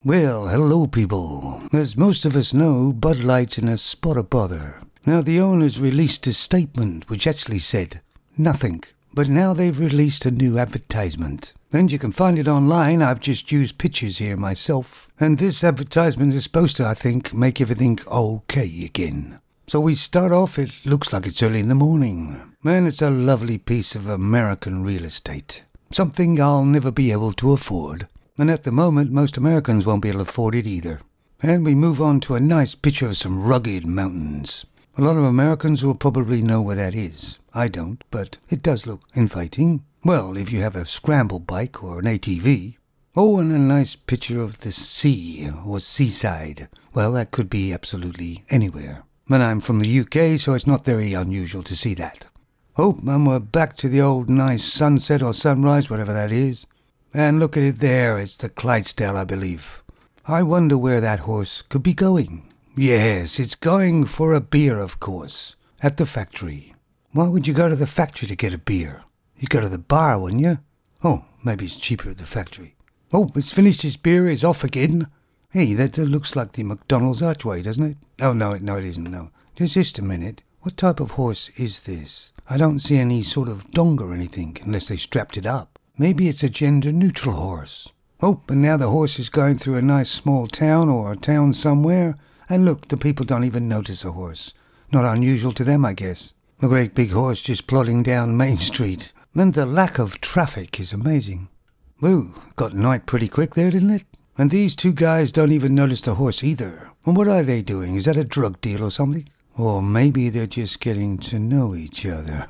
Well, hello people. As most of us know, Bud Light's in a spot of bother. Now the owners released a statement which actually said nothing. But now they've released a new advertisement. And you can find it online. I've just used pictures here myself. And this advertisement is supposed to, I think, make everything okay again. So we start off, it looks like it's early in the morning. Man, it's a lovely piece of American real estate. Something I'll never be able to afford. And at the moment, most Americans won't be able to afford it either. And we move on to a nice picture of some rugged mountains. A lot of Americans will probably know where that is. I don't, but it does look inviting. Well, if you have a scramble bike or an ATV. Oh, and a nice picture of the sea or seaside. Well, that could be absolutely anywhere. And I'm from the UK, so it's not very unusual to see that. Oh, and we're back to the old nice sunset or sunrise, whatever that is. And look at it there, it's the Clydesdale, I believe. I wonder where that horse could be going. Yes, it's going for a beer, of course, at the factory. Why would you go to the factory to get a beer? You'd go to the bar, wouldn't you? Oh, maybe it's cheaper at the factory. Oh, it's finished his beer, it's off again. Hey, that looks like the McDonald's archway, doesn't it? Oh, no, it isn't, no. Just a minute. What type of horse is this? I don't see any sort of dong or anything, unless they strapped it up. Maybe it's a gender-neutral horse. Oh, and now the horse is going through a nice small town or a town somewhere. And look, the people don't even notice a horse. Not unusual to them, I guess. A great big horse just plodding down Main Street. And the lack of traffic is amazing. Woo, got night pretty quick there, didn't it? And these two guys don't even notice the horse either. And what are they doing? Is that a drug deal or something? Or maybe they're just getting to know each other.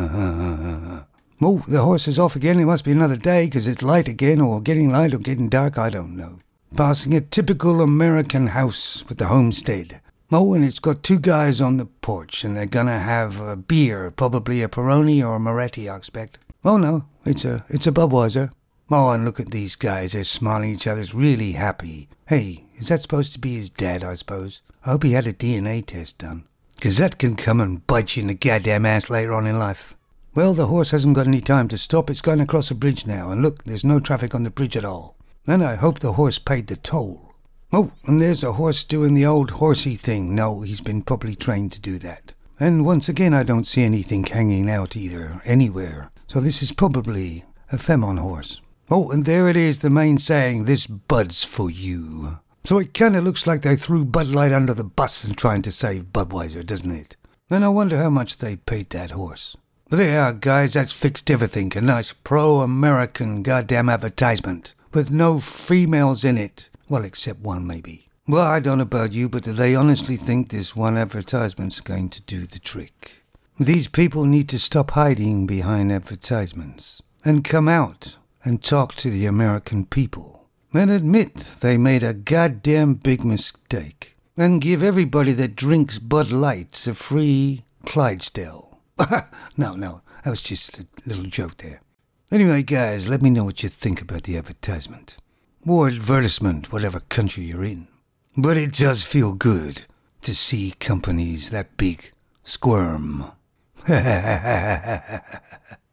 Oh, the horse is off again. It must be another day because it's light again, or getting light or getting dark, I don't know. Passing a typical American house with the homestead. Oh, and it's got two guys on the porch, and they're gonna have a beer, probably a Peroni or a Moretti, I expect. Oh no, it's a Budweiser. Oh, and look at these guys, they're smiling at each other, really happy. Hey, is that supposed to be his dad, I suppose? I hope he had a DNA test done. 'Cause that can come and bite you in the goddamn ass later on in life. Well, the horse hasn't got any time to stop, it's going across a bridge now, and look, there's no traffic on the bridge at all. And I hope the horse paid the toll. Oh, and there's a horse doing the old horsey thing. No, he's been properly trained to do that. And once again, I don't see anything hanging out either, anywhere. So this is probably a Femon horse. Oh, and there it is, the main saying, "This Bud's for you." So it kind of looks like they threw Bud Light under the bus and trying to save Budweiser, doesn't it? And I wonder how much they paid that horse. But there you are, guys, that's fixed everything. A nice pro-American goddamn advertisement. With no females in it. Well, except one, maybe. Well, I don't know about you, but do they honestly think this one advertisement's going to do the trick? These people need to stop hiding behind advertisements. And come out and talk to the American people. And admit they made a goddamn big mistake. And give everybody that drinks Bud Light a free Clydesdale. No, that was just a little joke there. Anyway, guys, let me know what you think about the advertisement. Or advertisement, whatever country you're in. But it does feel good to see companies that big squirm.